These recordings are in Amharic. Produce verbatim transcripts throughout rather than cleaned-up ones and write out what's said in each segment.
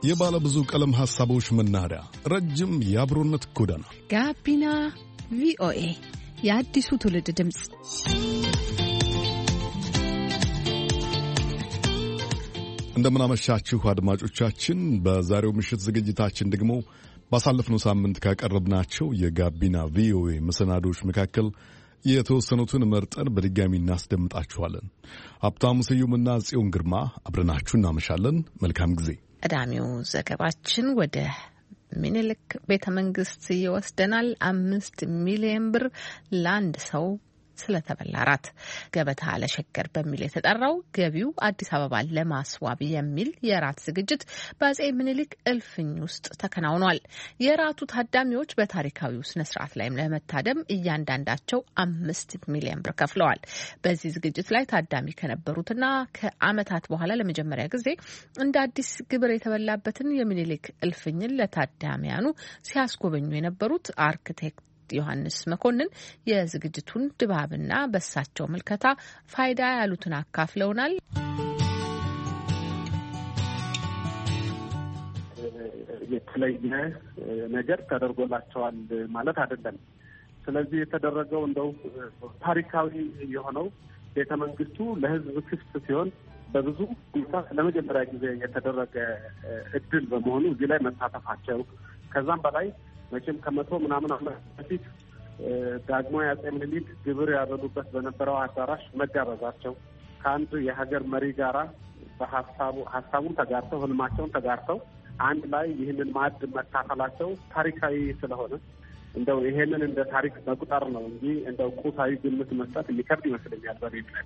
የባለ ብዙ ቀለም ሐሳቦች መናኸሪያ፣ ረጅም የአብሮነት ጎዳና ጋቢና ቪኦኤ የአዲሱ ትውልድ ድምፅ። እንደምናመሻችሁ አድማጮቻችን። በዛሬው ምሽት ዝግጅታችን ደግሞ ባሳለፍነው ሳምንት ካቀረብናቸው የጋቢና ቪኦኤ መሰናዶች መካከል የተወሰኑትን መርጠን በድጋሚ እናስደምጣችኋለን። ሀብታሙ ስዩምና ጽዮን ግርማ አብረናችሁ እናመሻለን። መልካም ጊዜ። ቀዳሚው ዘገባችን ወደ ሚኒልክ ቤተ መንግስት ይወስደናል። አምስት ሚሊዮን ብር ለአንድ ሰው ስለተበላ ራት። ገበታ ለሸገር በሚል የተጠራው ገቢው አዲስ አበባን ለማስዋብ የሚል የራት ዝግጅት በአጼ ምኒልክ እልፍኝ ውስጥ ተከናውኗል። የራቱ ታዳሚዎች በታሪካዊው ስነ ስርዓት ላይም ለመታደም እያንዳንዳቸው አምስት ሚሊዮን ብር ከፍለዋል። በዚህ ዝግጅት ላይ ታዳሚ ከነበሩትና ከዓመታት በኋላ ለመጀመሪያ ጊዜ እንደ አዲስ ግብር የተበላበትን የሚኒልክ እልፍኝን ለታዳሚያኑ ሲያስጎበኙ የነበሩት አርክቴክት ዮሐንስ መኮንን የዝግጅቱን ድባብና በሳቸው ምልከታ ፋይዳ ያሉትን አካፍለውናል። የተለየ ነገር ተደርጎላቸዋል ማለት አይደለም። ስለዚህ የተደረገው እንደው ታሪካዊ የሆነው ቤተ መንግስቱ ለሕዝብ ክፍት ሲሆን በብዙ ሁኔታ ለመጀመሪያ ጊዜ የተደረገ እድል በመሆኑ እዚህ ላይ መሳተፋቸው ከዛም በላይ መቼም ከመቶ ምናምን ዓመት በፊት ዳግማዊ አጼ ምኒልክ ግብር ያበሉበት በነበረው አዳራሽ መጋበዛቸው ከአንድ የሀገር መሪ ጋራ በሀሳቡ ሀሳቡን ተጋርተው ህልማቸውን ተጋርተው አንድ ላይ ይህንን ማዕድ መካፈላቸው ታሪካዊ ስለሆነ እንደው ይሄንን እንደ ታሪክ መቁጠር ነው እንጂ እንደው ቁሳዊ ግምት መስጠት የሚከብድ ይመስለኛል። በቤት ላይ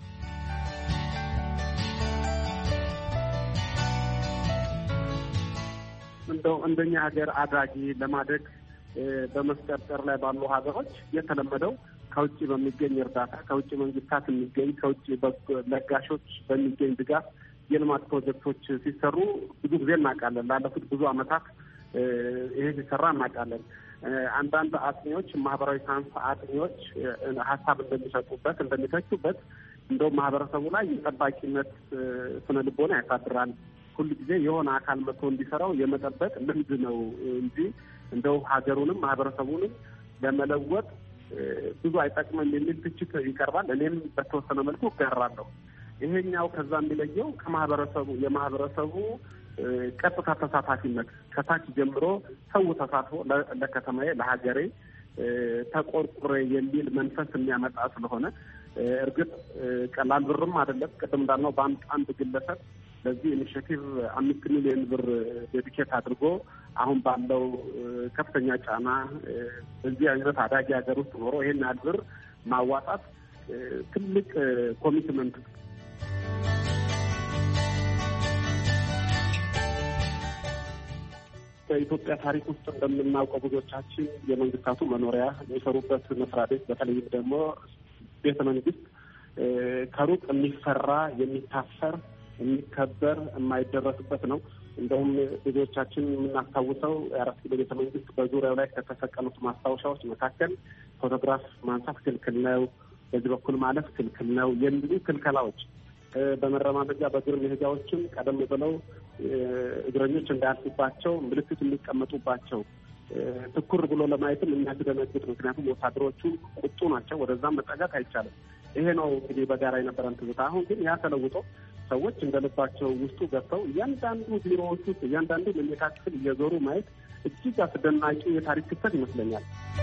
እንደው እንደኛ ሀገር አድራጊ ለማደግ በመስቀርቀር ላይ ባሉ ሀገሮች የተለመደው ከውጭ በሚገኝ እርዳታ፣ ከውጭ መንግስታት የሚገኝ ከውጭ ለጋሾች በሚገኝ ድጋፍ የልማት ፕሮጀክቶች ሲሰሩ ብዙ ጊዜ እናውቃለን። ላለፉት ብዙ ዓመታት ይሄ ሲሰራ እናውቃለን። አንዳንድ አጥኚዎች፣ ማህበራዊ ሳይንስ አጥኚዎች ሀሳብ እንደሚሰጡበት እንደሚተቹበት እንደውም ማህበረሰቡ ላይ የጠባቂነት ስነ ልቦና ያሳድራል። ሁሉ ጊዜ የሆነ አካል መጥቶ እንዲሰራው የመጠበቅ ልምድ ነው እንጂ እንደው ሀገሩንም ማህበረሰቡንም ለመለወጥ ብዙ አይጠቅምም የሚል ትችት ይቀርባል። እኔም በተወሰነ መልኩ እጋራለሁ። ይሄኛው ከዛ የሚለየው ከማህበረሰቡ የማህበረሰቡ ቀጥታ ተሳታፊነት ከታች ጀምሮ ሰው ተሳትፎ ለከተማዬ ለሀገሬ ተቆርቁሬ የሚል መንፈስ የሚያመጣ ስለሆነ እርግጥ ቀላል ብርም አይደለም። ቅድም እንዳልነው በአንድ አንድ ግለሰብ ለዚህ ኢኒሼቲቭ አምስት ሚሊዮን ብር ዴዲኬት አድርጎ አሁን ባለው ከፍተኛ ጫና በዚህ አይነት አዳጊ ሀገር ውስጥ ኖሮ ይሄን ያህል ብር ማዋጣት ትልቅ ኮሚትመንት። በኢትዮጵያ ታሪክ ውስጥ እንደምናውቀው ብዙዎቻችን የመንግስታቱ መኖሪያ የሚሰሩበት መስሪያ ቤት በተለይም ደግሞ ቤተ መንግስት ከሩቅ የሚፈራ የሚታፈር የሚከበር የማይደረስበት ነው። እንደውም ብዙዎቻችን የምናስታውሰው የአራት ኪሎ ቤተ መንግስት በዙሪያው ላይ ከተሰቀሉት ማስታወሻዎች መካከል ፎቶግራፍ ማንሳት ክልክል ነው፣ በዚህ በኩል ማለፍ ክልክል ነው የሚሉ ክልከላዎች፣ በመረማመጃ በእግር መሄጃዎችም ቀደም ብለው እግረኞች እንዳያልፉባቸው ምልክት የሚቀመጡባቸው ትኩር ብሎ ለማየትም የሚያስደነግጥ፣ ምክንያቱም ወታደሮቹ ቁጡ ናቸው፣ ወደዛም መጠጋት አይቻልም። ይሄ ነው እንግዲህ በጋራ የነበረን ትዝታ። አሁን ግን ያ ተለውጦ ሰዎች እንደልባቸው ውስጡ ገብተው እያንዳንዱ ቢሮዎች ውስጥ እያንዳንዱ መኝታ ክፍል እየዞሩ ማየት እጅግ አስደናቂ የታሪክ ክስተት ይመስለኛል።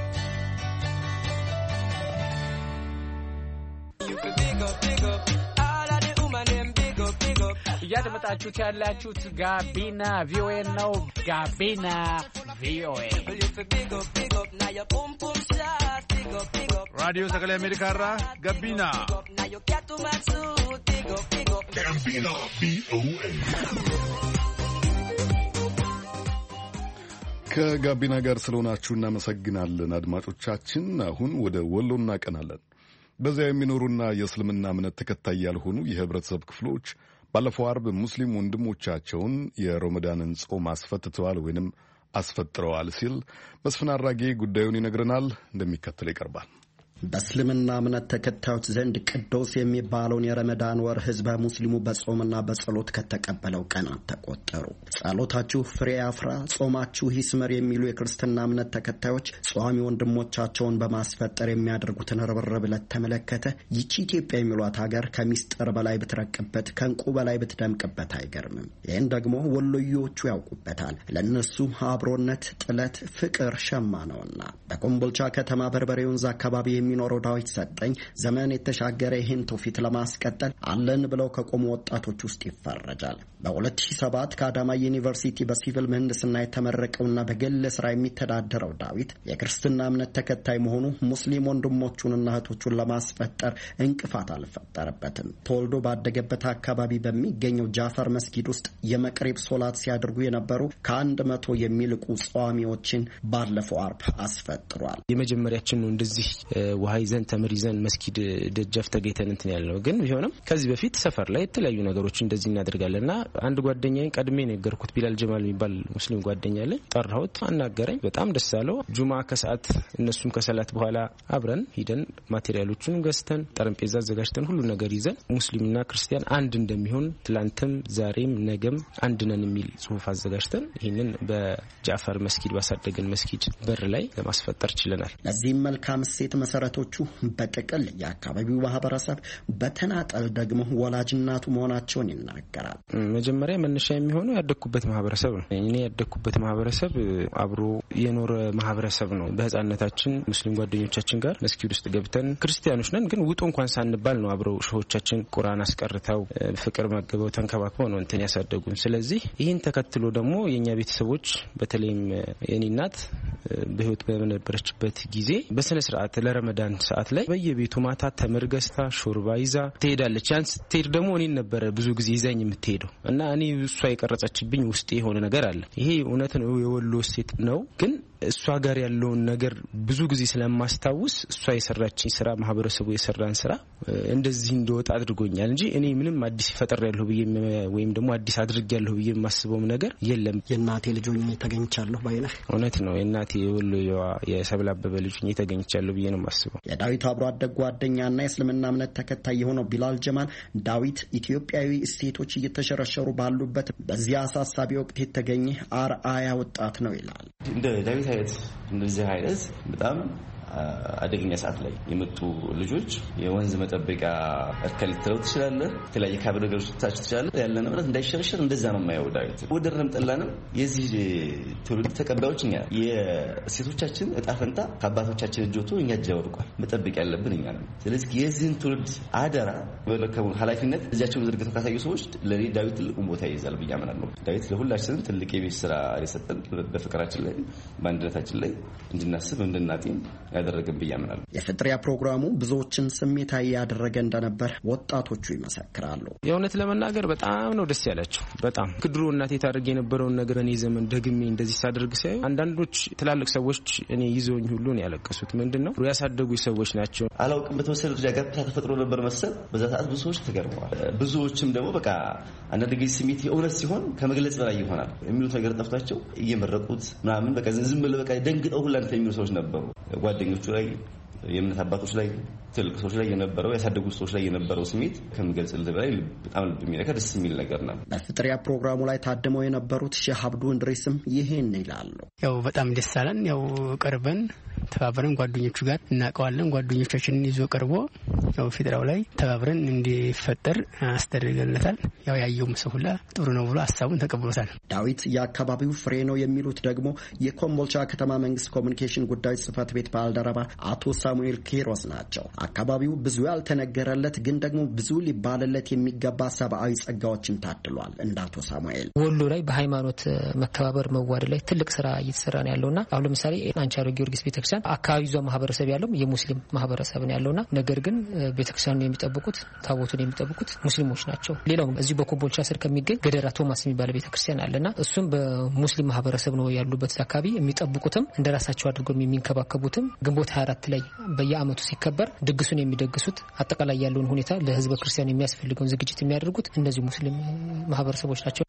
እያደመጣችሁት ያላችሁት ጋቢና ቪኦኤ ነው። ጋቢና ቪኦኤ ራዲዮ ሰገሌ አሜሪካ ራ ጋቢና ጋቢና ቪኦኤ ከጋቢና ጋር ስለሆናችሁ እናመሰግናለን አድማጮቻችን። አሁን ወደ ወሎ እናቀናለን። በዚያ የሚኖሩና የእስልምና እምነት ተከታይ ያልሆኑ የህብረተሰብ ክፍሎች ባለፈው አርብ ሙስሊም ወንድሞቻቸውን የረመዳንን ጾም አስፈትተዋል ወይንም አስፈጥረዋል ሲል መስፍን አራጌ ጉዳዩን ይነግረናል። እንደሚከተለው ይቀርባል። በእስልምና እምነት ተከታዮች ዘንድ ቅዱስ የሚባለውን የረመዳን ወር ህዝበ ሙስሊሙ በጾምና በጸሎት ከተቀበለው ቀናት ተቆጠሩ። ጸሎታችሁ ፍሬ ያፍራ፣ ጾማችሁ ይስመር የሚሉ የክርስትና እምነት ተከታዮች ጿሚ ወንድሞቻቸውን በማስፈጠር የሚያደርጉትን ርብርብ ለተመለከተ ይቺ ኢትዮጵያ የሚሏት ሀገር ከሚስጥር በላይ ብትረቅበት ከእንቁ በላይ ብትደምቅበት አይገርምም። ይህን ደግሞ ወሎዮቹ ያውቁበታል። ለእነሱ አብሮነት፣ ጥለት፣ ፍቅር ሸማ ነውና። በኮምቦልቻ ከተማ በርበሬ ወንዝ አካባቢ የሚኖረው ዳዊት ሰጠኝ ዘመን የተሻገረ ይህን ትውፊት ለማስቀጠል አለን ብለው ከቆሙ ወጣቶች ውስጥ ይፈረጃል። በሁለት ሺህ ሰባት ከአዳማ ዩኒቨርሲቲ በሲቪል ምህንድስና የተመረቀውና በግል ስራ የሚተዳደረው ዳዊት የክርስትና እምነት ተከታይ መሆኑ ሙስሊም ወንድሞቹንና እህቶቹን ለማስፈጠር እንቅፋት አልፈጠረበትም። ተወልዶ ባደገበት አካባቢ በሚገኘው ጃፈር መስጊድ ውስጥ የመቅሪብ ሶላት ሲያደርጉ የነበሩ ከአንድ መቶ የሚልቁ ጿሚዎችን ባለፈው አርብ አስፈጥሯል። የመጀመሪያችን ነው እንደዚህ ውሃ ይዘን ተምር ይዘን መስጊድ ደጃፍ ተገኝተን እንትን ያልነው። ግን ቢሆንም ከዚህ በፊት ሰፈር ላይ የተለያዩ ነገሮች እንደዚህ እናደርጋለንና አንድ ጓደኛዬን ቀድሜ ነገርኩት። ቢላል ጀማል የሚባል ሙስሊም ጓደኛ አለኝ። ጠራሁት፣ አናገረኝ። በጣም ደስ አለው። ጁማ ከሰዓት እነሱም ከሰላት በኋላ አብረን ሂደን ማቴሪያሎቹን ገዝተን ጠረጴዛ አዘጋጅተን ሁሉ ነገር ይዘን ሙስሊምና ክርስቲያን አንድ እንደሚሆን ትላንትም ዛሬም ነገም አንድ ነን የሚል ጽሁፍ አዘጋጅተን ይህንን በጃፈር መስጊድ ባሳደገን መስጊድ በር ላይ ለማስፈጠር ችለናል። ለዚህም መልካም እሴት መሰረቶቹ በጥቅል የአካባቢው ማህበረሰብ፣ በተናጠል ደግሞ ወላጅናቱ መሆናቸውን ይናገራል። መጀመሪያ መነሻ የሚሆነው ያደኩበት ማህበረሰብ ነው። እኔ ያደኩበት ማህበረሰብ አብሮ የኖረ ማህበረሰብ ነው። በህፃነታችን ሙስሊም ጓደኞቻችን ጋር መስጊድ ውስጥ ገብተን ክርስቲያኖች ነን ግን ውጡ እንኳን ሳንባል ነው አብረው ሸሆቻችን ቁርአን አስቀርተው ፍቅር መገበው ተንከባክበው ነው እንትን ያሳደጉን። ስለዚህ ይህን ተከትሎ ደግሞ የኛ ቤተሰቦች በተለይም የኔ እናት በህይወት በነበረችበት ጊዜ በስነ ስርዓት ለረመዳን ሰዓት ላይ በየቤቱ ማታ ተምር ገዝታ ሾርባ ይዛ ትሄዳለች። ያን ስትሄድ ደግሞ እኔን ነበረ ብዙ ጊዜ ይዛኝ የምትሄደው እና እኔ እሷ የቀረጸችብኝ ውስጤ የሆነ ነገር አለ። ይሄ እውነት ነው፣ የወሎ ሴት ነው። ግን እሷ ጋር ያለውን ነገር ብዙ ጊዜ ስለማስታውስ እሷ የሰራችኝ ስራ ማህበረሰቡ የሰራን ስራ እንደዚህ እንደወጣ አድርጎኛል እንጂ እኔ ምንም አዲስ ፈጠር ያለሁ ብዬ ወይም ደግሞ አዲስ አድርግ ያለሁ ብዬ የማስበው ነገር የለም። የእናቴ ልጅ ሆኜ ተገኝቻለሁ ባይነህ እውነት ነው። የእናቴ የወሎዋ የሰብል አበበ ልጅ ሆኜ ተገኝቻለሁ ብዬ ነው የማስበው። የዳዊት አብሮ አደግ ጓደኛና የእስልምና እምነት ተከታይ የሆነው ቢላል ጀማል ዳዊት ኢትዮጵያዊ እሴቶች እየተሸረሸሩ ባሉበት በዚያ አሳሳቢ ወቅት የተገኘ አርአያ ወጣት ነው ይላል። እንደ ዳዊት አይነት እንደዚህ አይነት በጣም አደገኛ ሰዓት ላይ የመጡ ልጆች የወንዝ መጠበቂያ እርከል ልትለው ትችላለህ። የተለያየ ካብ ነገሮች ልታች ትችላለህ። ያለን እምነት እንዳይሸረሸር እንደዛ ነው የማየው ዳዊት። ወደረም ጠላንም የዚህ ትውልድ ተቀባዮች እኛ የሴቶቻችን እጣ ፈንታ ከአባቶቻችን እጅ ወጥቶ እኛ እጅ ወድቋል። መጠበቅ ያለብን እኛ ነን። ስለዚህ የዚህን ትውልድ አደራ በለከቡን ኃላፊነት እጃቸውን ዘርግተው ካሳዩ ሰዎች ለኔ ዳዊት ትልቁን ቦታ ይይዛል ብዬ አምናለሁ። ዳዊት ለሁላችንም ትልቅ የቤት ስራ የሰጠን በፍቅራችን ላይ በአንድነታችን ላይ እንድናስብ እንድናጤን ያደረገን ብያምናለሁ። የፍጥሪያ ፕሮግራሙ ብዙዎችን ስሜታዊ ያደረገ እንደነበር ወጣቶቹ ይመሰክራሉ። የእውነት ለመናገር በጣም ነው ደስ ያላቸው። በጣም ክድሩ እናቴ ታደርግ የነበረውን ነገር እኔ ዘመን ደግሜ እንደዚህ ሳደርግ ሲያዩ አንዳንዶች ትላልቅ ሰዎች እኔ ይዘውኝ ሁሉ ነው ያለቀሱት። ምንድነው ያሳደጉ ሰዎች ናቸው። አላውቅም በተወሰነ ደረጃ ጋፕ ተፈጥሮ ነበር መሰል። በዛ ሰዓት ብዙ ሰዎች ተገርመዋል። ብዙዎችም ደግሞ በቃ አንዳንድ ጊዜ ስሜት የእውነት ሲሆን ከመግለጽ በላይ ይሆናል የሚሉት ነገር ጠፍቷቸው እየመረቁት ምናምን በቃ ዝም ብለው በቃ ደንግጠው ሁላ የሚሉ ሰዎች ነበሩ። ጓደኞቹ ላይ የእምነት አባቶች ላይ ትልቅ ሰዎች ላይ የነበረው ያሳደጉ ሰዎች ላይ የነበረው ስሜት ከምገልጽልህ በላይ በጣም ልብ የሚነካ ደስ የሚል ነገር ነው። በፍጥሪያ ፕሮግራሙ ላይ ታድመው የነበሩት ሼህ አብዱ እንድሪስም ይሄን ይላሉ። ያው በጣም ደስ አለን። ያው ቀርበን ተባብረን ጓደኞቹ ጋር እናቀዋለን። ጓደኞቻችንን ይዞ ቀርቦ ያው ፍጥራው ላይ ተባብረን እንዲፈጠር አስተደረገልታል። ያው ያየው መስሁላ ጥሩ ነው ብሎ ሐሳቡን ተቀብሎታል። ዳዊት የአካባቢው ፍሬ ነው የሚሉት ደግሞ የኮምቦልቻ ከተማ መንግስት ኮሙኒኬሽን ጉዳዮች ጽህፈት ቤት ባልደረባ አቶ ሳሙኤል ኪሮስ ናቸው። አካባቢው ብዙ ያልተነገረለት ግን ደግሞ ብዙ ሊባልለት የሚገባ ሰብአዊ ጸጋዎችን ታድሏል። እንደ አቶ ሳሙኤል ወሎ ላይ በሃይማኖት መከባበር መዋደድ ላይ ትልቅ ስራ እየተሰራ ነው ያለውና አሁን ለምሳሌ አንቻሮ ጊዮርጊስ ቤተክርስቲያን አካባቢው ዟ ማህበረሰብ ያለው የሙስሊም ማህበረሰብ ነው ያለውና ነገር ግን ቤተክርስቲያኑን የሚጠብቁት ታቦቱን የሚጠብቁት ሙስሊሞች ናቸው። ሌላው እዚህ በኮምቦልቻ ስር ከሚገኝ ገደራ ቶማስ የሚባል ቤተክርስቲያን አለና እሱም በሙስሊም ማህበረሰብ ነው ያሉበት አካባቢ የሚጠብቁትም እንደራሳቸው አድርገው የሚንከባከቡትም ግንቦት ሃያ አራት ላይ በየአመቱ ሲከበር ድግሱን የሚደግሱት አጠቃላይ ያለውን ሁኔታ ለህዝበ ክርስቲያን የሚያስፈልገውን ዝግጅት የሚያደርጉት እነዚህ ሙስሊም ማህበረሰቦች ናቸው።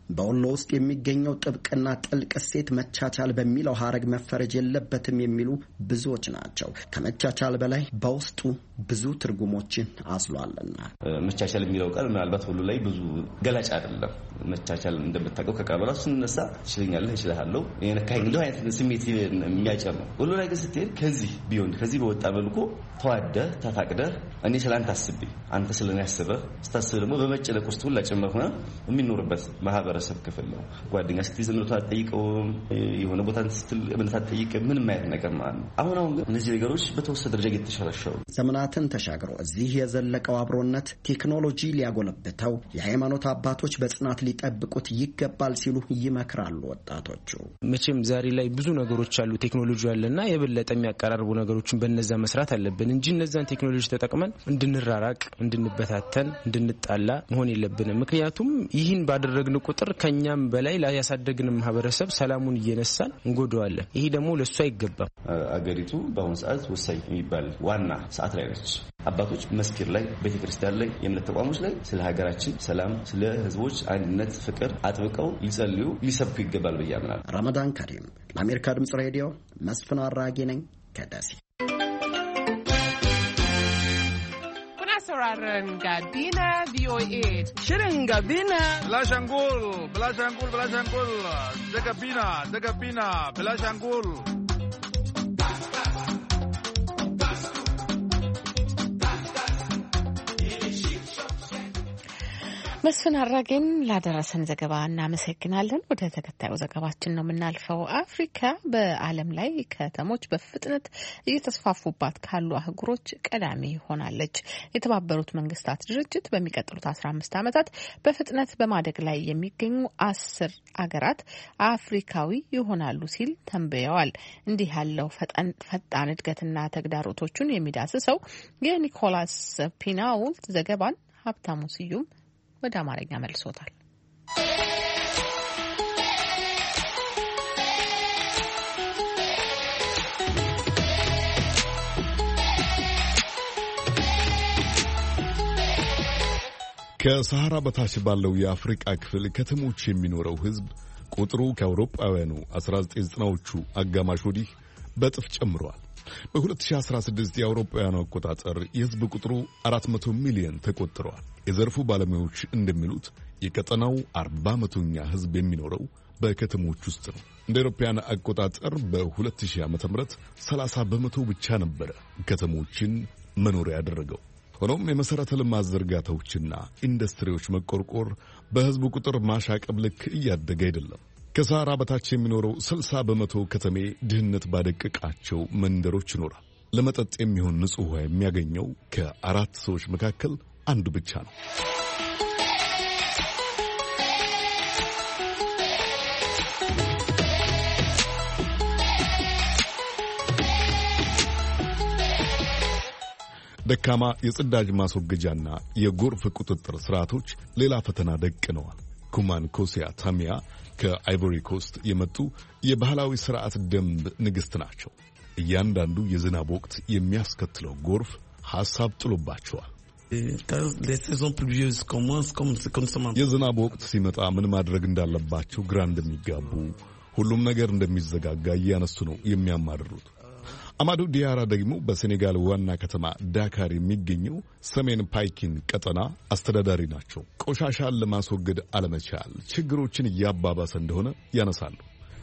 በወሎ ውስጥ የሚገኘው ጥብቅና ጥልቅ እሴት መቻቻል በሚለው ሐረግ መፈረጅ የለበትም የሚሉ ብዙዎች ናቸው። ከመቻቻል በላይ በውስጡ ብዙ ትርጉሞችን አስሏልና መቻቻል የሚለው ቃል ምናልባት ሁሉ ላይ ብዙ ገላጭ አይደለም። መቻቻል እንደምታውቀው ከቃሉ ራሱ ስንነሳ ይችላል ይችላልው የነካኝ እንደው አይነት ስሜት የሚያጨር ነው። ሁሉ ላይ ግን ስትሄድ ከዚህ ቢሆን ከዚህ በወጣ መልኩ ተዋደህ ተፋቅደህ እኔ ስለአንተ አስቤ አንተ ስለኔ አስበህ ስታስብ ደግሞ በመጨነቅ ውስጥ ሁላ ጭምር ሆነ የሚኖርበት ማህበረሰብ ክፍል ነው። ጓደኛ ስትይዝ እምነቷ አትጠይቀው፣ የሆነ ቦታ ስትል እምነቷ አትጠይቅ፣ ምንም አይነት ነገር ማለት ነው። አሁን አሁን ግን እነዚህ ነገሮች በተወሰነ ደረጃ እየተሸረሸሩ ዘመናትን ተሻግሮ እዚህ የዘለቀው አብሮነት ቴክኖሎጂ ሊያጎለብተው የሃይማኖት አባቶች በጽናት ሊጠብቁት ይገባል ሲሉ ይመክራሉ ወጣቶቹ። መቼም ዛሬ ላይ ብዙ ነገሮች አሉ ቴክኖሎጂ ያለና የበለጠ የሚያቀራርቡ ነገሮችን በነዛ መስራት አለብን እንጂ እነዛን ቴክኖሎጂ ተጠቅመን እንድንራራቅ፣ እንድንበታተን፣ እንድንጣላ መሆን የለብንም። ምክንያቱም ይህን ባደረግን ቁጥር ከኛም በላይ ላይ ያሳደግን ማህበረሰብ ሰላሙን እየነሳን እንጎዳዋለን። ይሄ ደግሞ ለሱ አይገባም። አገሪቱ በአሁኑ ሰዓት ወሳኝ የሚባል ዋና ሰዓት ላይ ነች። አባቶች መስጊድ ላይ፣ ቤተክርስቲያን ላይ፣ የእምነት ተቋሞች ላይ ስለ ሀገራችን ሰላም፣ ስለ ህዝቦች አንድነት፣ ፍቅር አጥብቀው ሊጸልዩ ሊሰብኩ ይገባል ብዬ አምናለሁ። ረመዳን ከሪም ለአሜሪካ ድምጽ ሬዲዮ መስፍን አራጌ ነኝ ከደሴ። sauraron Gabina V O A. Shirin Gabina. Bilashangul, Bilashangul, Bilashangul. Da Gabina, da Gabina, Bilashangul. መስፍን አራጌን ላደረሰን ዘገባ እናመሰግናለን። ወደ ተከታዩ ዘገባችን ነው የምናልፈው። አፍሪካ በዓለም ላይ ከተሞች በፍጥነት እየተስፋፉባት ካሉ አህጉሮች ቀዳሚ ሆናለች። የተባበሩት መንግስታት ድርጅት በሚቀጥሉት አስራ አምስት ዓመታት በፍጥነት በማደግ ላይ የሚገኙ አስር አገራት አፍሪካዊ ይሆናሉ ሲል ተንብየዋል። እንዲህ ያለው ፈጣን እድገትና ተግዳሮቶቹን የሚዳስሰው የኒኮላስ ፒናውልት ዘገባን ሀብታሙ ስዩም ወደ አማርኛ መልሶታል። ከሰሃራ በታች ባለው የአፍሪካ ክፍል ከተሞች የሚኖረው ህዝብ ቁጥሩ ከአውሮፓውያኑ አስራ ዘጠኝ ዘጠናዎቹ አጋማሽ ወዲህ በጥፍ ጨምሯል። በ2016 የአውሮፓውያኑ አቆጣጠር የህዝብ ቁጥሩ አራት መቶ ሚሊዮን ተቆጥሯል። የዘርፉ ባለሙያዎች እንደሚሉት የቀጠናው አርባ መቶኛ ህዝብ የሚኖረው በከተሞች ውስጥ ነው። እንደ አውሮፓውያን አቆጣጠር በ2000 ዓመተ ምህረት ሰላሳ በመቶ ብቻ ነበር ከተሞችን መኖሪያ ያደረገው። ሆኖም የመሰረተ ልማት ዝርጋታዎችና ኢንዱስትሪዎች መቆርቆር በህዝቡ ቁጥር ማሻቀብ ልክ እያደገ አይደለም። ከሰሃራ በታች የሚኖረው ስልሳ በመቶ ከተሜ ድህነት ባደቀቃቸው መንደሮች ይኖራል። ለመጠጥ የሚሆን ንጹህ ውሃ የሚያገኘው ከአራት ሰዎች መካከል አንዱ ብቻ ነው። ደካማ የጽዳጅ ማስወገጃና የጎርፍ ቁጥጥር ስርዓቶች ሌላ ፈተና ደቅነዋል። ኩማን ኮሲያ ታሚያ ከአይቮሪ ኮስት የመጡ የባህላዊ ስርዓት ደንብ ንግስት ናቸው። እያንዳንዱ የዝናብ ወቅት የሚያስከትለው ጎርፍ ሐሳብ ጥሎባቸዋል። የዝናብ ወቅት ሲመጣ ምን ማድረግ እንዳለባቸው ግራ እንደሚጋቡ፣ ሁሉም ነገር እንደሚዘጋጋ እያነሱ ነው የሚያማርሩት። አማዱ ዲያራ ደግሞ በሴኔጋል ዋና ከተማ ዳካር የሚገኘው ሰሜን ፓይኪን ቀጠና አስተዳዳሪ ናቸው። ቆሻሻን ለማስወገድ አለመቻል ችግሮችን እያባባሰ እንደሆነ ያነሳሉ።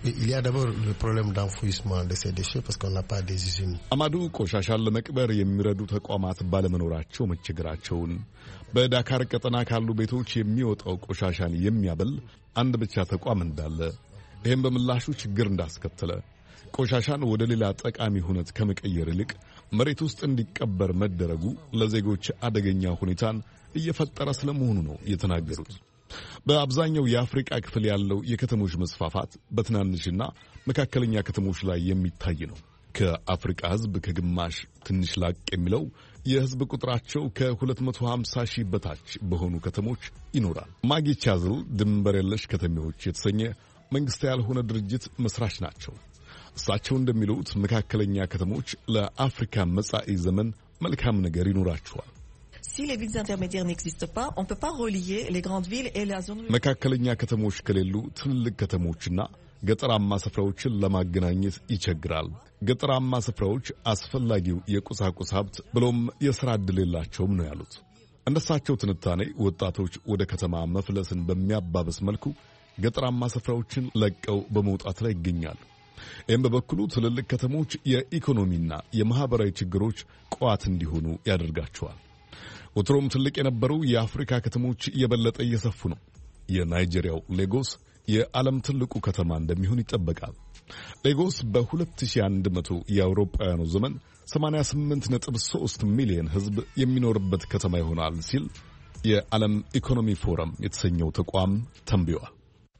አማዱ ቆሻሻን ለመቅበር የሚረዱ ተቋማት ባለመኖራቸው መቸገራቸውን፣ በዳካር ቀጠና ካሉ ቤቶች የሚወጣው ቆሻሻን የሚያበል አንድ ብቻ ተቋም እንዳለ፣ ይህም በምላሹ ችግር እንዳስከተለ፣ ቆሻሻን ወደ ሌላ ጠቃሚ ሁነት ከመቀየር ይልቅ መሬት ውስጥ እንዲቀበር መደረጉ ለዜጎች አደገኛ ሁኔታን እየፈጠረ ስለመሆኑ ነው የተናገሩት። በአብዛኛው የአፍሪካ ክፍል ያለው የከተሞች መስፋፋት በትናንሽና መካከለኛ ከተሞች ላይ የሚታይ ነው። ከአፍሪካ ሕዝብ ከግማሽ ትንሽ ላቅ የሚለው የሕዝብ ቁጥራቸው ከሁለት መቶ ሃምሳ ሺህ በታች በሆኑ ከተሞች ይኖራል። ማጊ ቻዝል ድንበር የለሽ ከተሞች የተሰኘ መንግስታዊ ያልሆነ ድርጅት መስራች ናቸው። እሳቸው እንደሚሉት መካከለኛ ከተሞች ለአፍሪካ መጻኢ ዘመን መልካም ነገር ይኖራቸዋል። Si les villes intermédiaires n'existent pas, on peut pas relier les grandes villes et la zone መካከለኛ ከተሞች ከሌሉ ትልልቅ ከተሞችና ገጠራማ ስፍራዎችን ለማገናኘት ይቸግራል። ገጠራማ ስፍራዎች አስፈላጊው የቁሳቁስ ሀብት ብሎም የሥራ ዕድል የላቸውም ነው ያሉት። እንደሳቸው ትንታኔ ወጣቶች ወደ ከተማ መፍለስን በሚያባብስ መልኩ ገጠራማ ስፍራዎችን ለቀው በመውጣት ላይ ይገኛሉ። ይህም በበኩሉ ትልልቅ ከተሞች የኢኮኖሚና የማህበራዊ ችግሮች ቋት እንዲሆኑ ያደርጋቸዋል። ወትሮም ትልቅ የነበሩ የአፍሪካ ከተሞች የበለጠ እየሰፉ ነው። የናይጄሪያው ሌጎስ የዓለም ትልቁ ከተማ እንደሚሆን ይጠበቃል። ሌጎስ በ2100 የአውሮፓውያኑ ዘመን ሰማንያ ስምንት ነጥብ ሶስት ሚሊዮን ሕዝብ የሚኖርበት ከተማ ይሆናል ሲል የዓለም ኢኮኖሚ ፎረም የተሰኘው ተቋም ተንብዮአል።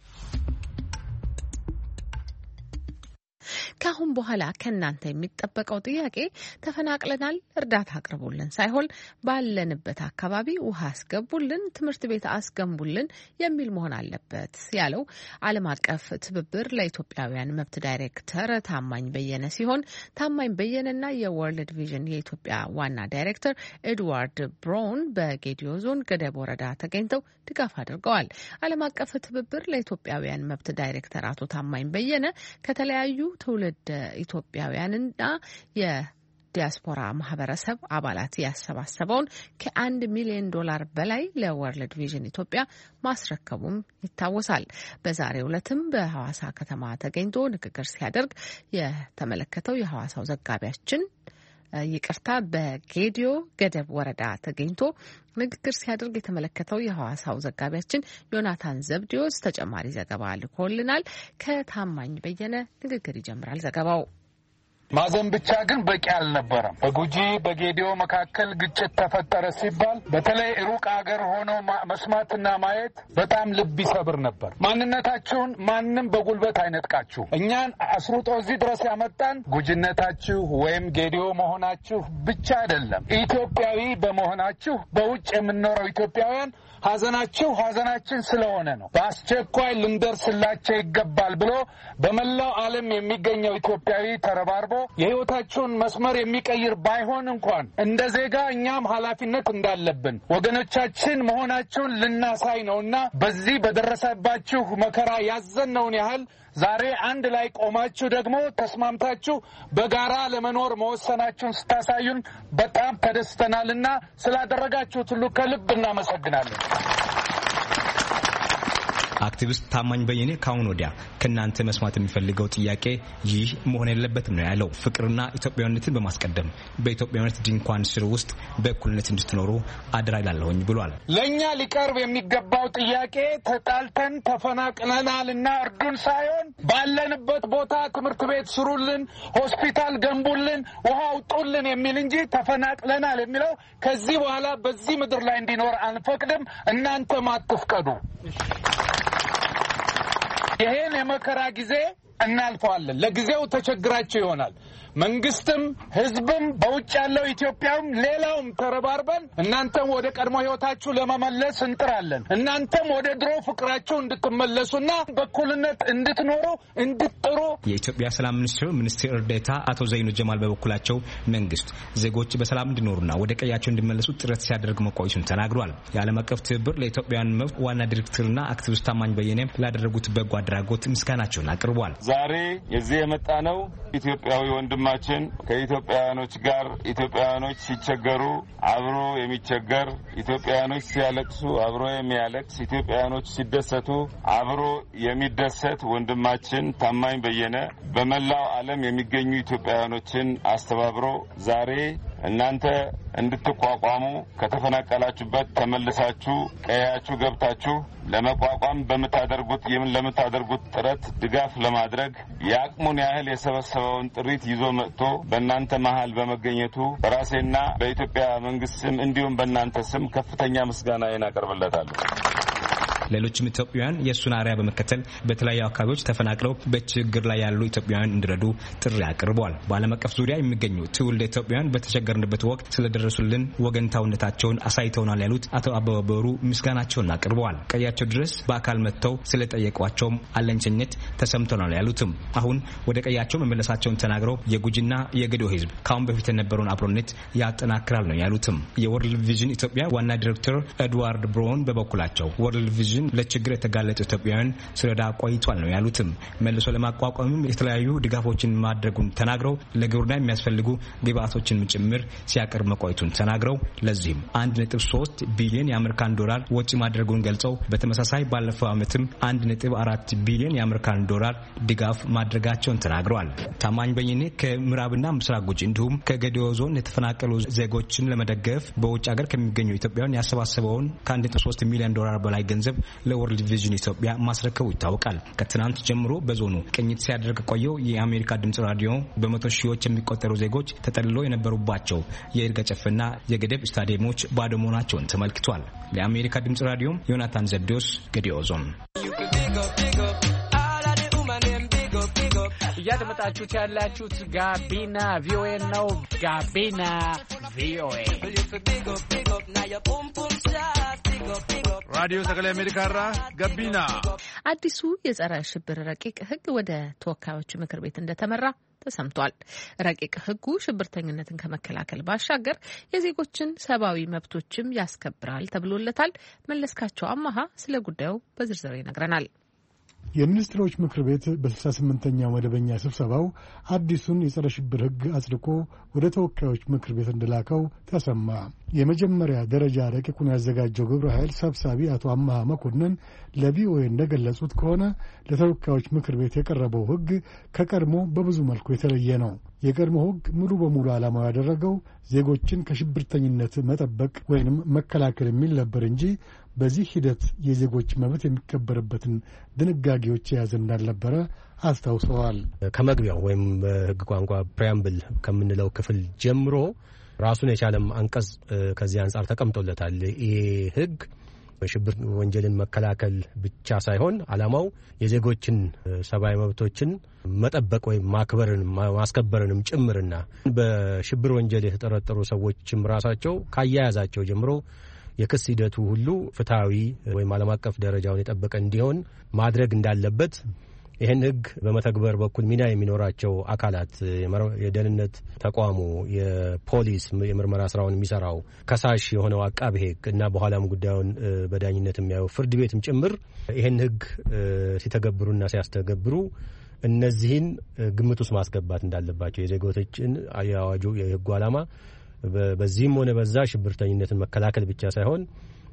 ካሁን በኋላ ከናንተ የሚጠበቀው ጥያቄ ተፈናቅለናል እርዳታ አቅርቡልን ሳይሆን ባለንበት አካባቢ ውሃ አስገቡልን፣ ትምህርት ቤት አስገንቡልን የሚል መሆን አለበት ያለው ዓለም አቀፍ ትብብር ለኢትዮጵያውያን መብት ዳይሬክተር ታማኝ በየነ ሲሆን ታማኝ በየነና የወርልድ ቪዥን የኢትዮጵያ ዋና ዳይሬክተር ኤድዋርድ ብራውን በጌዲዮ ዞን ገደብ ወረዳ ተገኝተው ድጋፍ አድርገዋል። ዓለም አቀፍ ትብብር ለኢትዮጵያውያን መብት ዳይሬክተር አቶ ታማኝ በየነ ከተለያዩ ትውልድ ኢትዮጵያውያንና የዲያስፖራ ማህበረሰብ አባላት ያሰባሰበውን ከአንድ ሚሊዮን ዶላር በላይ ለወርልድ ቪዥን ኢትዮጵያ ማስረከቡም ይታወሳል። በዛሬው ዕለትም በሐዋሳ ከተማ ተገኝቶ ንግግር ሲያደርግ የተመለከተው የሐዋሳው ዘጋቢያችን ይቅርታ በጌዲዮ ገደብ ወረዳ ተገኝቶ ንግግር ሲያደርግ የተመለከተው የሐዋሳው ዘጋቢያችን ዮናታን ዘብዲዮስ ተጨማሪ ዘገባ ልኮልናል። ከታማኝ በየነ ንግግር ይጀምራል ዘገባው። ማዘን ብቻ ግን በቂ አልነበረም። በጉጂ በጌዲዮ መካከል ግጭት ተፈጠረ ሲባል በተለይ ሩቅ አገር ሆነው መስማትና ማየት በጣም ልብ ይሰብር ነበር። ማንነታችሁን ማንም በጉልበት አይነጥቃችሁ። እኛን አስሩጦ እዚህ ድረስ ያመጣን ጉጂነታችሁ ወይም ጌዲዮ መሆናችሁ ብቻ አይደለም፣ ኢትዮጵያዊ በመሆናችሁ በውጭ የምንኖረው ኢትዮጵያውያን ሐዘናችሁ ሐዘናችን ስለሆነ ነው። በአስቸኳይ ልንደርስላቸው ይገባል ብሎ በመላው ዓለም የሚገኘው ኢትዮጵያዊ ተረባርቦ የሕይወታችሁን መስመር የሚቀይር ባይሆን እንኳን እንደ ዜጋ እኛም ኃላፊነት እንዳለብን ወገኖቻችን መሆናችሁን ልናሳይ ነውና በዚህ በደረሰባችሁ መከራ ያዘነውን ያህል ዛሬ አንድ ላይ ቆማችሁ ደግሞ ተስማምታችሁ በጋራ ለመኖር መወሰናችሁን ስታሳዩን በጣም ተደስተናልና ስላደረጋችሁት ሁሉ ከልብ እናመሰግናለን። አክቲቪስት ታማኝ በየነ ካሁን ወዲያ ከናንተ መስማት የሚፈልገው ጥያቄ ይህ መሆን የለበትም ነው ያለው። ፍቅርና ኢትዮጵያዊነትን በማስቀደም በኢትዮጵያዊነት ድንኳን ስር ውስጥ በእኩልነት እንድትኖሩ አደራ ይላለሁኝ ብሏል። ለኛ ሊቀርብ የሚገባው ጥያቄ ተጣልተን ተፈናቅለናልና እርዱን ሳይሆን ባለንበት ቦታ ትምህርት ቤት ስሩልን፣ ሆስፒታል ገንቡልን፣ ውሃ አውጡልን የሚል እንጂ ተፈናቅለናል የሚለው ከዚህ በኋላ በዚህ ምድር ላይ እንዲኖር አንፈቅድም። እናንተም አትፍቀዱ። ይሄን የመከራ ጊዜ እናልፈዋለን። ለጊዜው ተቸግራችሁ ይሆናል። መንግስትም ህዝብም በውጭ ያለው ኢትዮጵያም ሌላውም ተረባርበን እናንተም ወደ ቀድሞ ህይወታችሁ ለመመለስ እንጥራለን። እናንተም ወደ ድሮ ፍቅራችሁ እንድትመለሱና በኩልነት እንድትኖሩ እንድትጥሩ የኢትዮጵያ ሰላም ሚኒስትር ሚኒስትር ዴኤታ አቶ ዘይኑ ጀማል በበኩላቸው መንግስት ዜጎች በሰላም እንዲኖሩና ወደ ቀያቸው እንዲመለሱ ጥረት ሲያደርግ መቆየቱን ተናግሯል። የዓለም አቀፍ ትብብር ለኢትዮጵያውያን መብት ዋና ዲሬክተርና አክቲቪስት ታማኝ በየነ ላደረጉት በጎ አድራጎት ምስጋናቸውን አቅርቧል። ዛሬ የዚህ የመጣ ነው ኢትዮጵያዊ ወንድማችን ከኢትዮጵያውያኖች ጋር ኢትዮጵያውያኖች ሲቸገሩ አብሮ የሚቸገር፣ ኢትዮጵያውያኖች ሲያለቅሱ አብሮ የሚያለቅስ፣ ኢትዮጵያውያኖች ሲደሰቱ አብሮ የሚደሰት ወንድማችን ታማኝ በየነ በመላው ዓለም የሚገኙ ኢትዮጵያውያኖችን አስተባብሮ ዛሬ እናንተ እንድትቋቋሙ ከተፈናቀላችሁበት ተመልሳችሁ ቀያችሁ ገብታችሁ ለመቋቋም በመታደርጉት ይህን ለመታደርጉት ጥረት ድጋፍ ለማድረግ የአቅሙን ያህል የሰበሰበውን ጥሪት ይዞ መጥቶ በእናንተ መሃል በመገኘቱ በራሴና በኢትዮጵያ መንግስት ስም እንዲሁም በእናንተ ስም ከፍተኛ ምስጋናዬን አቀርብለታለሁ። ሌሎችም ኢትዮጵያውያን የእሱን አርአያ በመከተል በተለያዩ አካባቢዎች ተፈናቅለው በችግር ላይ ያሉ ኢትዮጵያውያን እንዲረዱ ጥሪ አቅርበዋል። በዓለም አቀፍ ዙሪያ የሚገኙ ትውልደ ኢትዮጵያውያን በተቸገርንበት ወቅት ስለደረሱልን ወገንታውነታቸውን አሳይተውናል ያሉት አቶ አበበ በሩ ምስጋናቸውን አቅርበዋል። ቀያቸው ድረስ በአካል መጥተው ስለጠየቋቸውም አለኝቸኝነት ተሰምተናል ያሉትም አሁን ወደ ቀያቸው መመለሳቸውን ተናግረው የጉጂና የገዶ ህዝብ ካሁን በፊት የነበረውን አብሮነት ያጠናክራል ነው ያሉትም። የወርልድ ቪዥን ኢትዮጵያ ዋና ዳይሬክተር ኤድዋርድ ብሮን በበኩላቸው ወርልድ ቪዥን ለችግር የተጋለጡ ኢትዮጵያውያን ሲረዳ ቆይቷል ነው ያሉትም። መልሶ ለማቋቋምም የተለያዩ ድጋፎችን ማድረጉን ተናግረው ለግብርና የሚያስፈልጉ ግብአቶችን ጭምር ሲያቀርብ መቆየቱን ተናግረው ለዚህም አንድ ነጥብ ሶስት ቢሊዮን የአሜሪካን ዶላር ወጪ ማድረጉን ገልጸው በተመሳሳይ ባለፈው ዓመትም አንድ ነጥብ አራት ቢሊዮን የአሜሪካን ዶላር ድጋፍ ማድረጋቸውን ተናግረዋል። ታማኝ በየኔ ከምዕራብና ምስራቅ ጉጂ እንዲሁም ከገዲዮ ዞን የተፈናቀሉ ዜጎችን ለመደገፍ በውጭ ሀገር ከሚገኙ ኢትዮጵያውያን ያሰባሰበውን ከአንድ ነጥብ ሶስት ሚሊዮን ዶላር በላይ ገንዘብ ለወርልድ ቪዥን ኢትዮጵያ ማስረከቡ ይታወቃል። ከትናንት ጀምሮ በዞኑ ቅኝት ሲያደርግ ቆየው የአሜሪካ ድምጽ ራዲዮ በመቶ ሺዎች የሚቆጠሩ ዜጎች ተጠልለው የነበሩባቸው የይርጋ ጨፌና የገደብ ስታዲየሞች ባዶ መሆናቸውን ተመልክቷል። ለአሜሪካ ድምጽ ራዲዮ ዮናታን ዘብዴዎስ ገዲዮ ዞን። እያደመጣችሁት ያላችሁት ጋቢና ቪኦኤ ነው። ጋቢና ቪኦኤ ራዲዮ ሰገሌ አሜሪካራ ጋቢና። አዲሱ የጸረ ሽብር ረቂቅ ሕግ ወደ ተወካዮች ምክር ቤት እንደተመራ ተሰምቷል። ረቂቅ ሕጉ ሽብርተኝነትን ከመከላከል ባሻገር የዜጎችን ሰብአዊ መብቶችም ያስከብራል ተብሎለታል። መለስካቸው አማሃ ስለ ጉዳዩ በዝርዝር ይነግረናል። የሚኒስትሮች ምክር ቤት በስልሳ ስምንተኛው መደበኛ ስብሰባው አዲሱን የጸረ ሽብር ሕግ አጽድቆ ወደ ተወካዮች ምክር ቤት እንደላከው ተሰማ። የመጀመሪያ ደረጃ ረቂቁን ያዘጋጀው ግብረ ኃይል ሰብሳቢ አቶ አማሃ መኮንን ለቪኦኤ እንደገለጹት ከሆነ ለተወካዮች ምክር ቤት የቀረበው ሕግ ከቀድሞ በብዙ መልኩ የተለየ ነው። የቀድሞ ሕግ ሙሉ በሙሉ ዓላማው ያደረገው ዜጎችን ከሽብርተኝነት መጠበቅ ወይንም መከላከል የሚል ነበር እንጂ በዚህ ሂደት የዜጎች መብት የሚከበርበትን ድንጋጌዎች የያዘ እንዳልነበረ አስታውሰዋል። ከመግቢያው ወይም በሕግ ቋንቋ ፕሪያምብል ከምንለው ክፍል ጀምሮ ራሱን የቻለም አንቀጽ ከዚህ አንጻር ተቀምጦለታል። ይሄ ሕግ ሽብር ወንጀልን መከላከል ብቻ ሳይሆን ዓላማው የዜጎችን ሰብአዊ መብቶችን መጠበቅ ወይም ማክበርን ማስከበርንም ጭምርና በሽብር ወንጀል የተጠረጠሩ ሰዎችም ራሳቸው ካያያዛቸው ጀምሮ የክስ ሂደቱ ሁሉ ፍትሃዊ ወይም ዓለም አቀፍ ደረጃውን የጠበቀ እንዲሆን ማድረግ እንዳለበት ይህን ሕግ በመተግበር በኩል ሚና የሚኖራቸው አካላት የደህንነት ተቋሙ፣ የፖሊስ የምርመራ ስራውን የሚሰራው ከሳሽ የሆነው አቃቤ ሕግ እና በኋላም ጉዳዩን በዳኝነት የሚያየው ፍርድ ቤትም ጭምር ይህን ሕግ ሲተገብሩና ሲያስተገብሩ እነዚህን ግምት ውስጥ ማስገባት እንዳለባቸው የዜጎችን የአዋጁ የሕጉ ዓላማ በዚህም ሆነ በዛ ሽብርተኝነትን መከላከል ብቻ ሳይሆን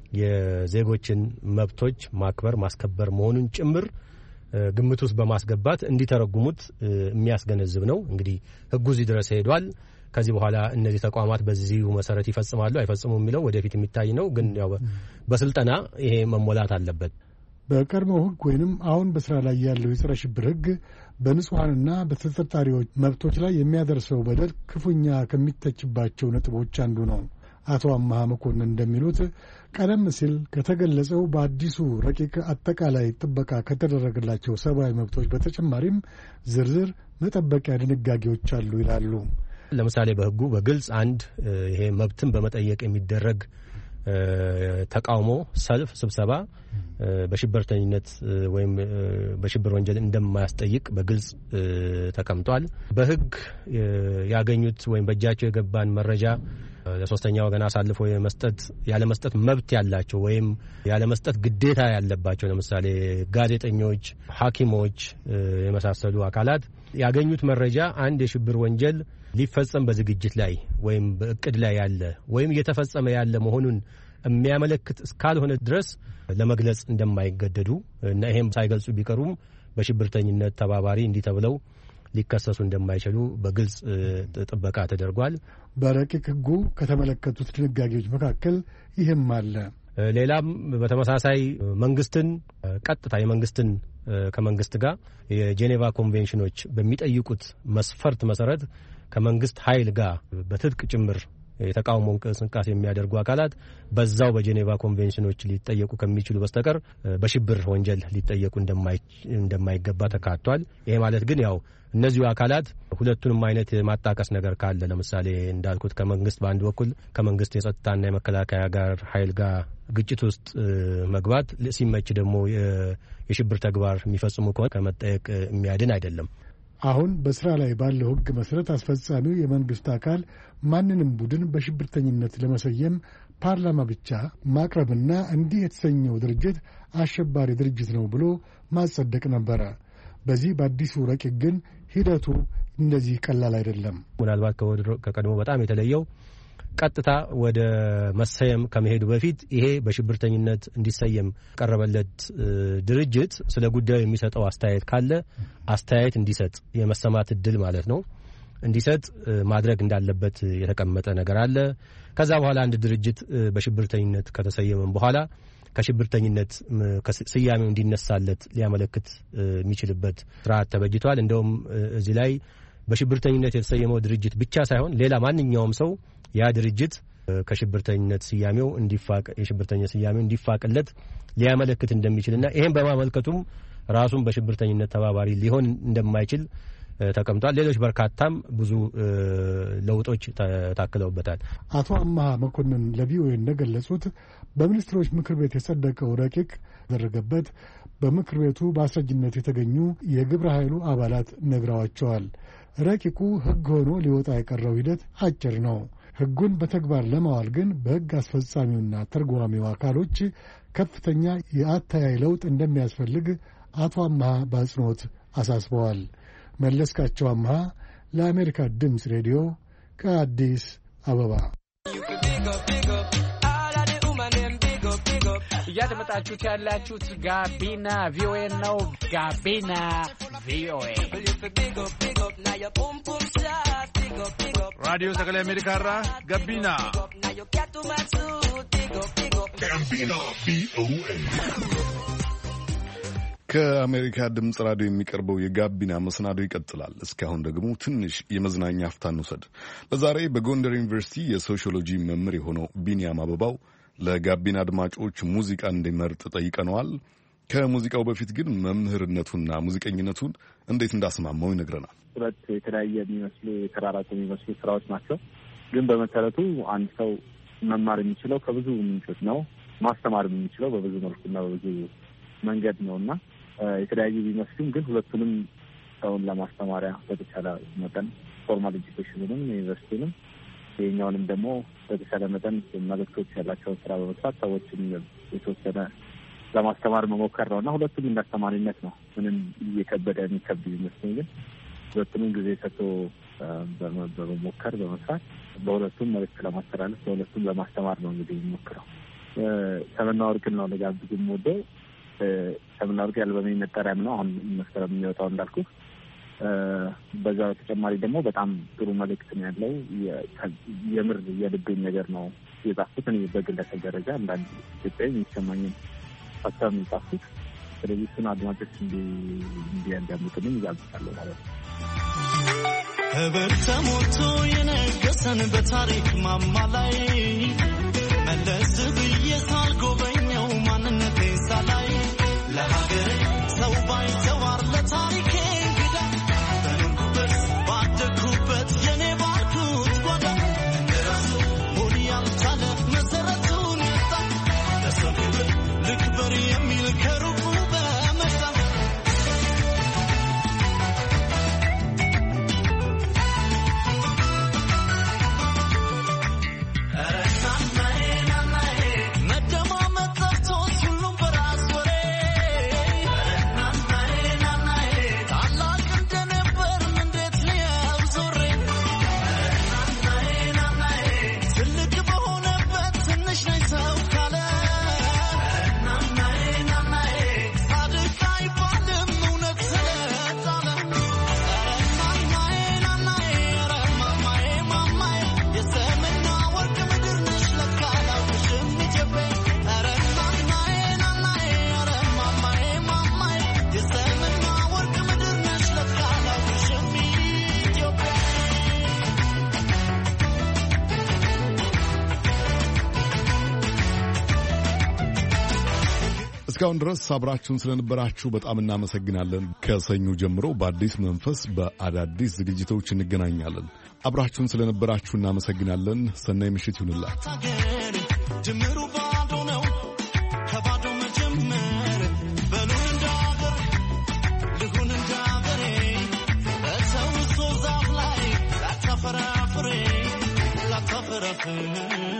የዜጎችን መብቶች ማክበር ማስከበር መሆኑን ጭምር ግምት ውስጥ በማስገባት እንዲተረጉሙት የሚያስገነዝብ ነው። እንግዲህ ሕጉ እዚህ ድረስ ሄዷል። ከዚህ በኋላ እነዚህ ተቋማት በዚሁ መሰረት ይፈጽማሉ አይፈጽሙ የሚለው ወደፊት የሚታይ ነው። ግን ያው በስልጠና ይሄ መሞላት አለበት። በቀድሞው ሕግ ወይንም አሁን በስራ ላይ ያለው የጸረ ሽብር ሕግ በንጹሐንና በተጠርጣሪዎች መብቶች ላይ የሚያደርሰው በደል ክፉኛ ከሚተችባቸው ነጥቦች አንዱ ነው። አቶ አማሃ መኮንን እንደሚሉት ቀደም ሲል ከተገለጸው በአዲሱ ረቂቅ አጠቃላይ ጥበቃ ከተደረገላቸው ሰብአዊ መብቶች በተጨማሪም ዝርዝር መጠበቂያ ድንጋጌዎች አሉ ይላሉ። ለምሳሌ በሕጉ በግልጽ አንድ ይሄ መብትን በመጠየቅ የሚደረግ ተቃውሞ፣ ሰልፍ፣ ስብሰባ በሽብርተኝነት ወይም በሽብር ወንጀል እንደማያስጠይቅ በግልጽ ተቀምጧል። በሕግ ያገኙት ወይም በእጃቸው የገባን መረጃ ለሶስተኛ ወገን አሳልፎ የመስጠት ያለ መስጠት መብት ያላቸው ወይም ያለ መስጠት ግዴታ ያለባቸው ለምሳሌ ጋዜጠኞች፣ ሐኪሞች የመሳሰሉ አካላት ያገኙት መረጃ አንድ የሽብር ወንጀል ሊፈጸም በዝግጅት ላይ ወይም በእቅድ ላይ ያለ ወይም እየተፈጸመ ያለ መሆኑን የሚያመለክት እስካልሆነ ድረስ ለመግለጽ እንደማይገደዱ እና ይሄም ሳይገልጹ ቢቀሩም በሽብርተኝነት ተባባሪ እንዲህ ተብለው ሊከሰሱ እንደማይችሉ በግልጽ ጥበቃ ተደርጓል። በረቂቅ ሕጉ ከተመለከቱት ድንጋጌዎች መካከል ይህም አለ። ሌላም በተመሳሳይ መንግስትን ቀጥታ የመንግስትን ከመንግስት ጋር የጄኔቫ ኮንቬንሽኖች በሚጠይቁት መስፈርት መሰረት ከመንግስት ኃይል ጋር በትጥቅ ጭምር የተቃውሞ እንቅስቃሴ የሚያደርጉ አካላት በዛው በጄኔቫ ኮንቬንሽኖች ሊጠየቁ ከሚችሉ በስተቀር በሽብር ወንጀል ሊጠየቁ እንደማይገባ ተካቷል። ይሄ ማለት ግን ያው እነዚሁ አካላት ሁለቱንም አይነት የማጣቀስ ነገር ካለ ለምሳሌ እንዳልኩት ከመንግስት በአንድ በኩል ከመንግስት የጸጥታና የመከላከያ ጋር ኃይል ጋር ግጭት ውስጥ መግባት ሲመች ደግሞ የሽብር ተግባር የሚፈጽሙ ከሆነ ከመጠየቅ የሚያድን አይደለም። አሁን በስራ ላይ ባለው ሕግ መሰረት አስፈጻሚው የመንግስት አካል ማንንም ቡድን በሽብርተኝነት ለመሰየም ፓርላማ ብቻ ማቅረብና እንዲህ የተሰኘው ድርጅት አሸባሪ ድርጅት ነው ብሎ ማጸደቅ ነበረ። በዚህ በአዲሱ ረቂቅ ግን ሂደቱ እንደዚህ ቀላል አይደለም። ምናልባት ከቀድሞ በጣም የተለየው ቀጥታ ወደ መሰየም ከመሄዱ በፊት ይሄ በሽብርተኝነት እንዲሰየም ቀረበለት ድርጅት ስለ ጉዳዩ የሚሰጠው አስተያየት ካለ አስተያየት እንዲሰጥ የመሰማት እድል ማለት ነው እንዲሰጥ ማድረግ እንዳለበት የተቀመጠ ነገር አለ። ከዛ በኋላ አንድ ድርጅት በሽብርተኝነት ከተሰየመ በኋላ ከሽብርተኝነት ስያሜው እንዲነሳለት ሊያመለክት የሚችልበት ስርዓት ተበጅቷል። እንደውም እዚህ ላይ በሽብርተኝነት የተሰየመው ድርጅት ብቻ ሳይሆን ሌላ ማንኛውም ሰው ያ ድርጅት ከሽብርተኝነት ስያሜው እንዲፋቅ የሽብርተኝነት ስያሜው እንዲፋቅለት ሊያመለክት እንደሚችልና ይሄን በማመልከቱም ራሱን በሽብርተኝነት ተባባሪ ሊሆን እንደማይችል ተቀምጧል። ሌሎች በርካታም ብዙ ለውጦች ታክለውበታል። አቶ አማሃ መኮንን ለቪኦኤ እንደገለጹት በሚኒስትሮች ምክር ቤት የጸደቀው ረቂቅ ያደረገበት በምክር ቤቱ በአስረጅነት የተገኙ የግብረ ኃይሉ አባላት ነግረዋቸዋል። ረቂቁ ሕግ ሆኖ ሊወጣ የቀረው ሂደት አጭር ነው። ሕጉን በተግባር ለማዋል ግን በሕግ አስፈጻሚውና ተርጓሚው አካሎች ከፍተኛ የአተያይ ለውጥ እንደሚያስፈልግ አቶ አማሃ በአጽንኦት አሳስበዋል። መለስካቸው አምሃ ለአሜሪካ ድምፅ ሬዲዮ ከአዲስ አበባ። እያደመጣችሁት ያላችሁት ጋቢና ቪኦኤ ነው። ጋቢና ቪኦኤ ራዲዮ ሰገሌ አሜሪካ ራ ጋቢና ጋቢና ቪኦኤ ከአሜሪካ ድምፅ ራዲዮ የሚቀርበው የጋቢና መሰናዶ ይቀጥላል። እስካሁን ደግሞ ትንሽ የመዝናኛ አፍታን እንውሰድ። ለዛሬ በጎንደር ዩኒቨርሲቲ የሶሺዮሎጂ መምህር የሆነው ቢንያም አበባው ለጋቢና አድማጮች ሙዚቃ እንዲመርጥ ጠይቀነዋል። ከሙዚቃው በፊት ግን መምህርነቱና ሙዚቀኝነቱን እንዴት እንዳስማማው ይነግረናል። ሁለት የተለያየ የሚመስሉ የተራራቁ የሚመስሉ ስራዎች ናቸው። ግን በመሰረቱ አንድ ሰው መማር የሚችለው ከብዙ ምንጮች ነው። ማስተማር የሚችለው በብዙ መልኩና በብዙ መንገድ ነውና የተለያዩ ቢመስሉም ግን ሁለቱንም ሰውን ለማስተማሪያ በተቻለ መጠን ፎርማል ኤጁኬሽንንም ዩኒቨርሲቲንም የኛውንም ደግሞ በተቻለ መጠን መልእክቶች ያላቸውን ስራ በመስራት ሰዎችን የተወሰነ ለማስተማር መሞከር ነው እና ሁለቱም እንዳስተማሪነት ነው። ምንም እየከበደ የሚከብድ ይመስለኝ ግን ሁለቱንም ጊዜ ሰጥቶ በመሞከር በመስራት በሁለቱም መልእክት ለማስተላለፍ በሁለቱም ለማስተማር ነው እንግዲህ የሚሞክረው። ሰምና ወርቅን ነው ለጋብዝ የምወደው። ሰምና ወርቅ ያልበሜ መጠሪያም ነው። አሁን መስከረም የሚወጣው እንዳልኩ። በዛ በተጨማሪ ደግሞ በጣም ጥሩ መልእክት ነው ያለው። የምር የልቤን ነገር ነው የጻፍኩት እኔ በግለሰብ ደረጃ አንዳንድ ኢትዮጵያዊ የሚሰማኝን ሀሳብ ነው የጻፍኩት። ስለዚህ እሱን አድማጮች እንዲያዳምጡልኝ እጋብዛለሁ ማለት ነው። ህብር ተሞልቶ የነገሰን በታሪክ ማማ ላይ መለስ ብዬ ሳልጎበኘው ማንነቴን ሳላይ ለሀገር ሰው ባይተዋር ለታሪኬ እንግዳ በኖርኩበት ባደግኩበት የኔ ባልኩት ጓዳ እንደራሱ ሆን ያልቻለ መሰረቱን ያጣ ለሰው ክብር ልክበር የሚል ከሩቁ በመሳ እስካሁን ድረስ አብራችሁን ስለነበራችሁ በጣም እናመሰግናለን። ከሰኞ ጀምሮ በአዲስ መንፈስ በአዳዲስ ዝግጅቶች እንገናኛለን። አብራችሁን ስለነበራችሁ እናመሰግናለን። ሰናይ ምሽት ይሁንላችሁ። ጅምሩ ባዶ ነው ከባዶ መጀመር በሉ እንዳገር ልሁን እንዳገሬ በሰው ዛፍ ላይ ላታፈራፍሬ ላታፈራፍሬ